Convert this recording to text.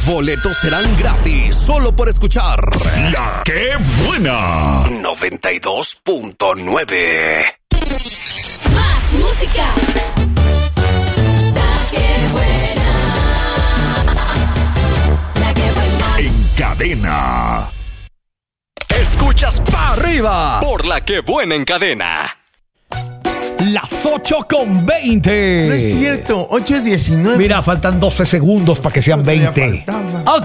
boletos serán gratis solo por escuchar La Que Buena 92.9. Más música. La Que Buena. La Que Buena. en cadena. Escuchas pa' arriba por La Que Buena en cadena. Las 8:20. No es cierto, 8:19. Mira, faltan 12 segundos para que sean 20. Todavía faltaba.